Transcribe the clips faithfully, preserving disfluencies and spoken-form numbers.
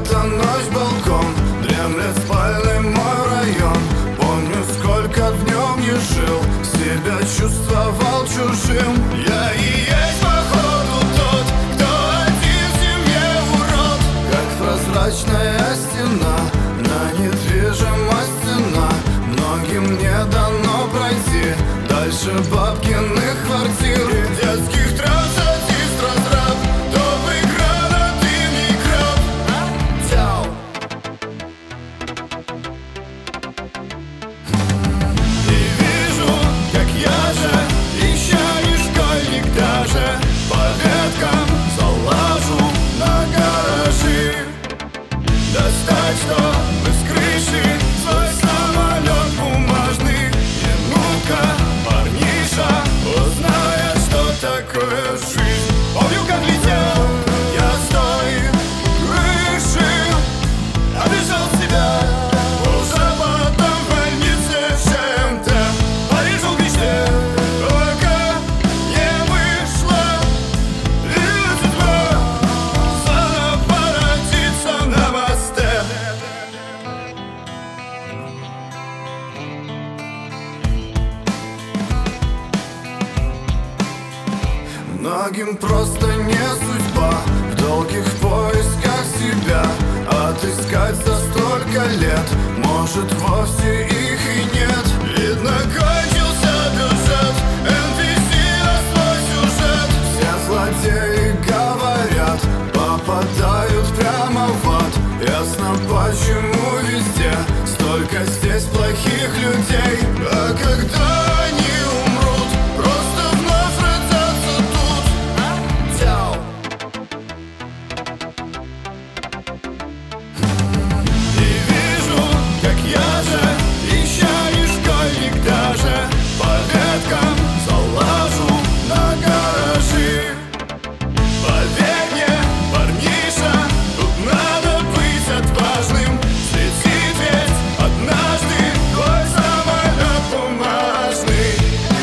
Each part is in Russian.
эта ночь балкон, дремлет спальный мой район. Помню, сколько в нем не жил, себя чувствовал чужим. Я и есть, походу, тот, кто один в семье урод. Как прозрачная стена, на недвижимость цена. Многим не дано пройти дальше бабкиных квартир и детских трансадист разраб. Топ экрана, ты микроб. И вижу, как я же, еще не школьник даже, по веткам залажу на гаражи. Достать, чтобы с крыши свой самолет бумажный. И ну-ка, парниша, узнает, что такое жизнь. Помню, как летел я с той крыши, обижал себя уже потом в больнице ШМТ. Парижу в мечте, пока не вышла, и судьба заново родиться на мосте. Многим просто не судьба в долгих поисках себя отыскать за столько лет. Может, вовсе их и нет. Видно, кончился бюджет, эн пи си на свой сюжет. Все злодеи говорят, попадают прямо в ад. Ясно, почему везде столько здесь плохих людей. А когда они умрут, просто вновь родятся тут. И вижу, как я же, еще не школьник даже, по веткам залажу на гаражи. Поверь мне, парниша, тут надо быть отважным. Слетит ведь однажды твой самолет бумажный.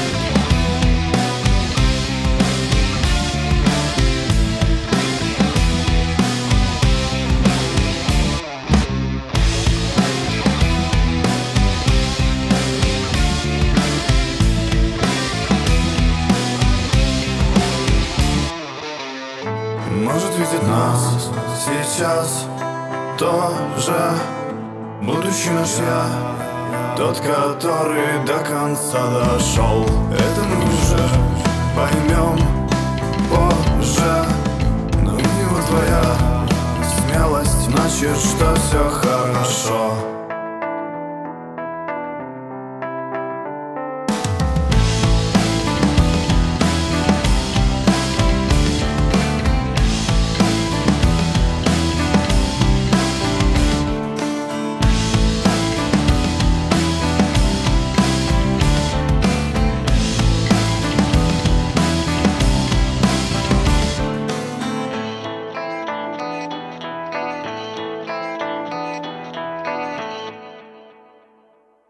Может, видит нас сейчас тоже будущий наш я, тот, который до конца дошел. Это мы уже поймем позже. Но у него твоя смелость значит, что все хорошо.